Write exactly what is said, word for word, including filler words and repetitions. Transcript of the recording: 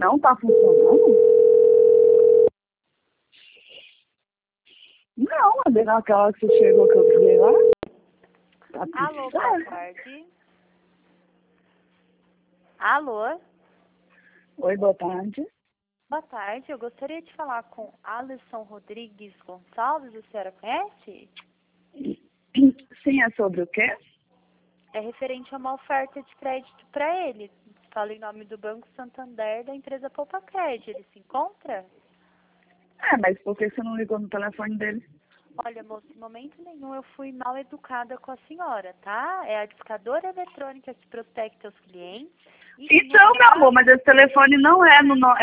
Não tá funcionando? Não, é bem naquela que você chegou que eu liguei lá. Tá tudo Alô, boa certo. tarde. Alô, Oi, boa tarde. boa tarde. Eu gostaria de falar com Alisson Rodrigues Gonçalves. A senhora conhece? Sim, é sobre o quê? É referente a uma oferta de crédito para ele. Fala em nome do Banco Santander da empresa Poupa Crédito. Ele se encontra? É, mas por que você não ligou no telefone dele? Olha, moço, em momento nenhum eu fui mal educada com a senhora, tá? É a discadora eletrônica que prospecta os clientes. E no Então, meu caso, amor, mas esse telefone não é no, no-